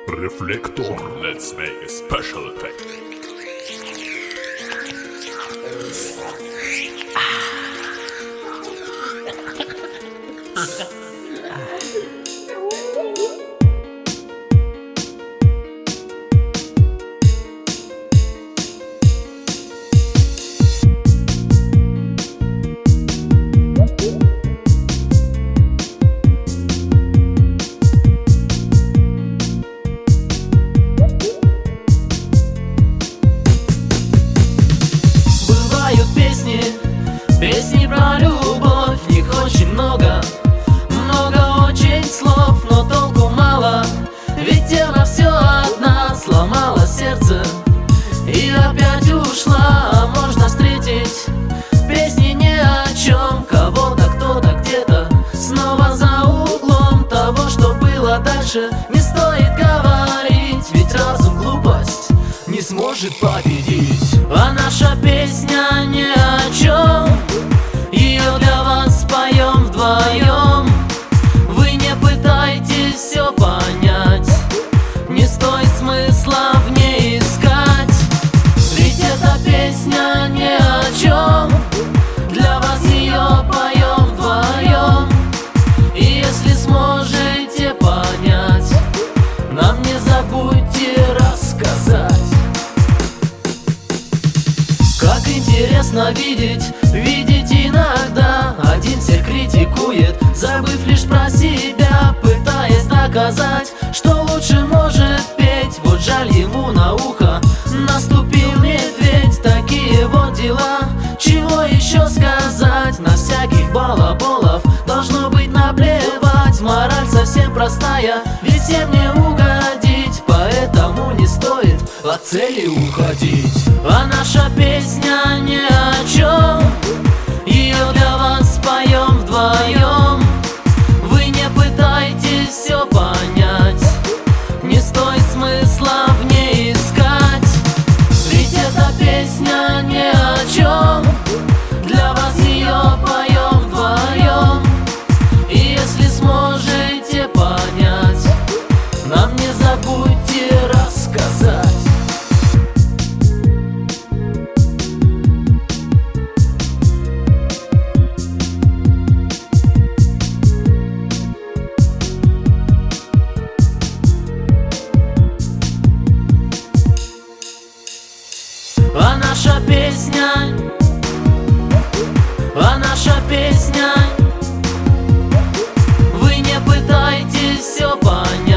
Reflector. Let's make a special effect. Песни про любовь, в них очень много очень слов, но толку мало. Ведь она все одна, сломала сердце и опять ушла. А можно встретить песни ни о чем, кого-то, кто-то, где-то, снова за углом. Того, что было дальше, не стоит говорить, ведь разум глупость не сможет победить. А наша песня ни о чем, ее для вас поем вдвоем. Вы не пытайтесь все понять, не стоит смысла в ней искать. Ведь эта песня ни о чем, для вас ее поем вдвоем. И если сможете понять, нам не забудьте рассказать. Как интересно видеть иногда один всех критикует, забыв лишь про себя, пытаясь доказать, что лучше может петь. Вот жаль, ему на ухо наступил медведь. Такие вот дела, чего еще сказать? На всяких балаболов должно быть наплевать. Мораль совсем простая, ведь всем не угодить, поэтому не стоит от цели уходить. А наша песня ни о чем, ее для вас поем вдвоем. Вы не пытайтесь все понять, не стоит смысла в ней искать. Ведь эта песня ни о чем, для вас ее поем вдвоем. И если сможете понять, нам не забудьте рассказать. А наша песня, вы не пытайтесь все понять.